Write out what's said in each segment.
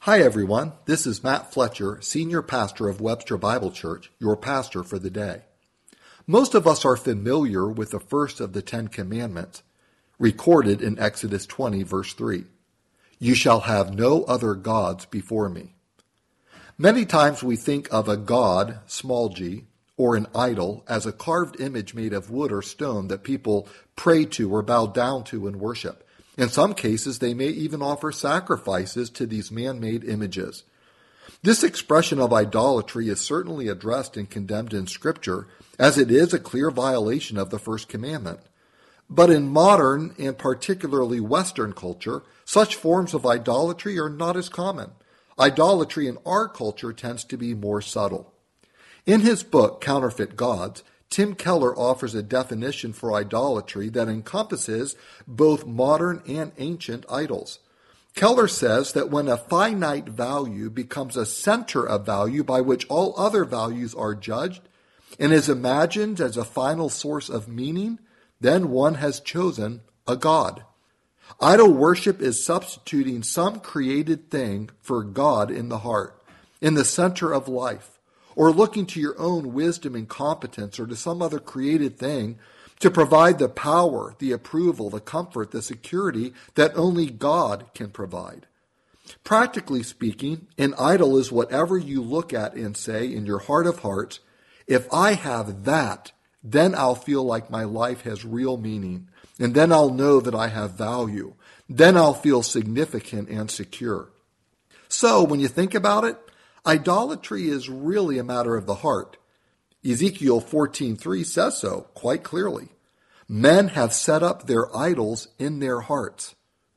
Hi everyone, this is Matt Fletcher, Senior Pastor of Webster Bible Church, your pastor for the day. Most of us are familiar with the first of the 10 Commandments, recorded in Exodus 20, verse 3. You shall have no other gods before me. Many times we think of a god, small g, or an idol as a carved image made of wood or stone that people pray to or bow down to and worship. In some cases, they may even offer sacrifices to these man-made images. This expression of idolatry is certainly addressed and condemned in Scripture, as it is a clear violation of the first commandment. But in modern and particularly Western culture, such forms of idolatry are not as common. Idolatry in our culture tends to be more subtle. In his book, Counterfeit Gods, Tim Keller offers a definition for idolatry that encompasses both modern and ancient idols. Keller says that when a finite value becomes a center of value by which all other values are judged and is imagined as a final source of meaning, then one has chosen a god. Idol worship is substituting some created thing for God in the heart, in the center of life, or looking to your own wisdom and competence or to some other created thing to provide the power, the approval, the comfort, the security that only God can provide. Practically speaking, an idol is whatever you look at and say in your heart of hearts, if I have that, then I'll feel like my life has real meaning, and then I'll know that I have value. Then I'll feel significant and secure. So when you think about it, idolatry is really a matter of the heart. Ezekiel 14:3 says so quite clearly. Men have set up their idols in their hearts.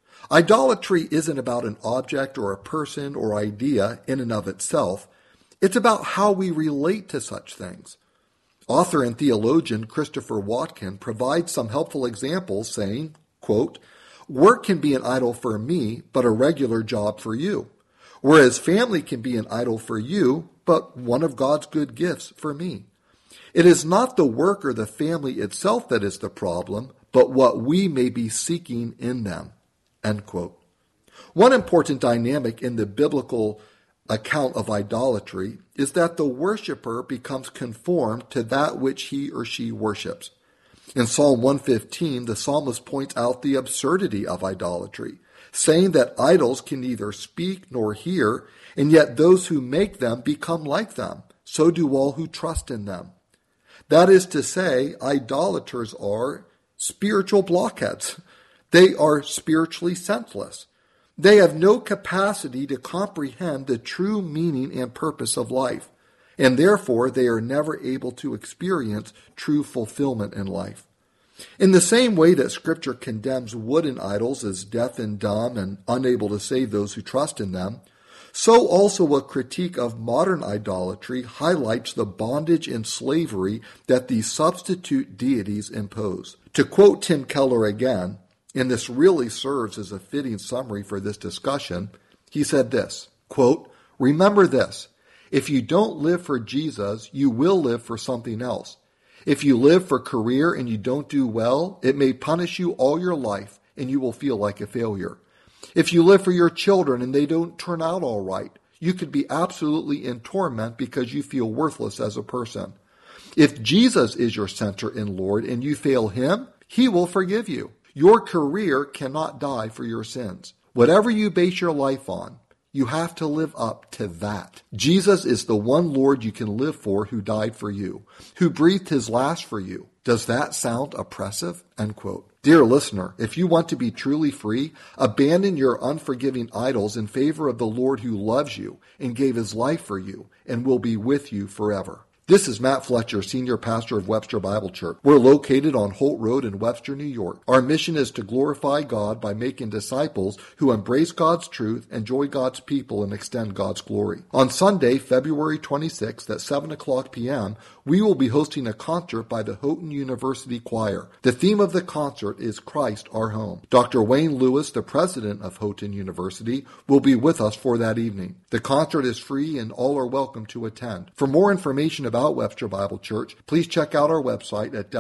Idolatry isn't about an object or a person or idea in and of itself. It's about how we relate to such things. Author and theologian Christopher Watkin provides some helpful examples saying, quote, work can be an idol for me, but a regular job for you. Whereas family can be an idol for you, but one of God's good gifts for me. It is not the work or the family itself that is the problem, but what we may be seeking in them. End quote. One important dynamic in the biblical account of idolatry is that the worshiper becomes conformed to that which he or she worships. In Psalm 115, the psalmist points out the absurdity of idolatry, saying that idols can neither speak nor hear, and yet those who make them become like them. So do all who trust in them. That is to say, idolaters are spiritual blockheads. They are spiritually senseless. They have no capacity to comprehend the true meaning and purpose of life, and therefore they are never able to experience true fulfillment in life. In the same way that Scripture condemns wooden idols as deaf and dumb and unable to save those who trust in them, so also a critique of modern idolatry highlights the bondage and slavery that these substitute deities impose. To quote Tim Keller again, and this really serves as a fitting summary for this discussion, he said this, quote, remember this, if you don't live for Jesus, you will live for something else. If you live for career and you don't do well, it may punish you all your life and you will feel like a failure. If you live for your children and they don't turn out all right, you could be absolutely in torment because you feel worthless as a person. If Jesus is your center and Lord and you fail him, he will forgive you. Your career cannot die for your sins. Whatever you base your life on, you have to live up to that. Jesus is the one Lord you can live for who died for you, who breathed his last for you. Does that sound oppressive? End quote. Dear listener, if you want to be truly free, abandon your unforgiving idols in favor of the Lord who loves you and gave his life for you and will be with you forever. This is Matt Fletcher, Senior Pastor of Webster Bible Church. We're located on Holt Road in Webster, New York. Our mission is to glorify God by making disciples who embrace God's truth, enjoy God's people, and extend God's glory. On Sunday, February 26th at 7 o'clock p.m., we will be hosting a concert by the Houghton University Choir. The theme of the concert is Christ Our Home. Dr. Wayne Lewis, the president of Houghton University, will be with us for that evening. The concert is free and all are welcome to attend. For more information about Webster Bible Church, please check out our website at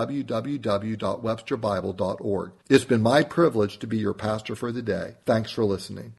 www.websterbible.org. It's been my privilege to be your pastor for the day. Thanks for listening.